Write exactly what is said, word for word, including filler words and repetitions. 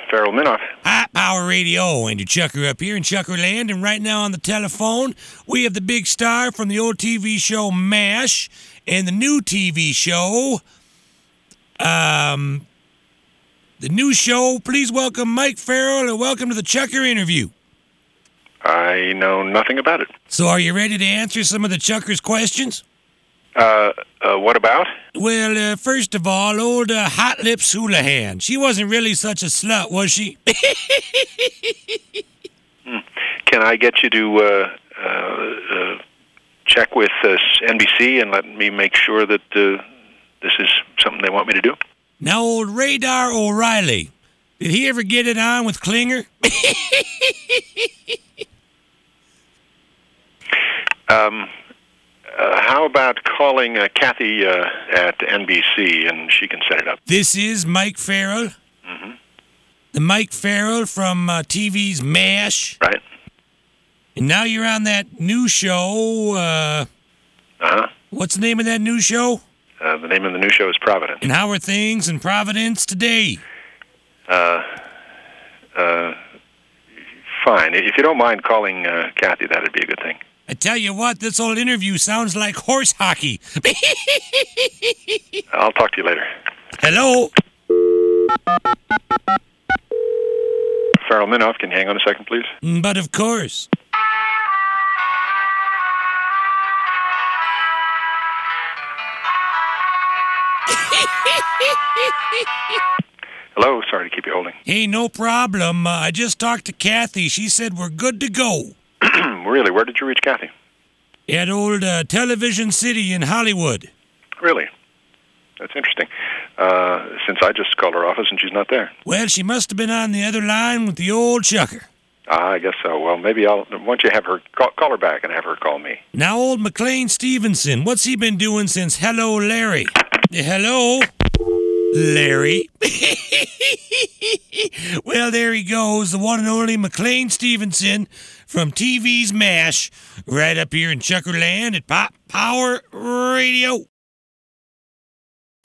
Farrell Minoff. Hi, Power Radio, Andy Chucker up here in Chuckerland, and right now on the telephone, we have the big star from the old T V show MASH and the new T V show, um, the new show. Please welcome Mike Farrell, and welcome to the Chucker interview. I know nothing about it. So are you ready to answer some of the Chucker's questions? Uh, uh what about? Well, uh, first of all, old uh, Hot Lips Houlihan. She wasn't really such a slut, was she? hmm. Can I get you to uh, uh, uh, check with uh, N B C and let me make sure that uh, this is something they want me to do? Now, old Radar O'Reilly. Did he ever get it on with Klinger? um... Uh, how about calling uh, Kathy uh, at N B C, and she can set it up? This is Mike Farrell. Mm-hmm. The Mike Farrell from uh, T V's MASH. Right. And now you're on that new show. Uh, uh-huh. What's the name of that new show? Uh, the name of the new show is Providence. And how are things in Providence today? Uh, uh, fine. If you don't mind calling uh, Kathy, that'd be a good thing. I tell you what, this old interview sounds like horse hockey. I'll talk to you later. Hello? Farrell Minoff, can you hang on a second, please? But of course. Hello, sorry to keep you holding. Hey, no problem. Uh, I just talked to Kathy. She said we're good to go. Really? Where did you reach Kathy? At old uh, Television City in Hollywood. Really? That's interesting. Uh, since I just called her office and she's not there. Well, she must have been on the other line with the old Chucker. Ah, I guess so. Well, maybe I'll... Why don't you have her... Call, call her back and have her call me. Now, old McLean Stevenson, what's he been doing since Hello, Larry? Hello? Larry? Well, there he goes, the one and only McLean Stevenson from T V's MASH, right up here in Chuckerland at Pop Power Radio.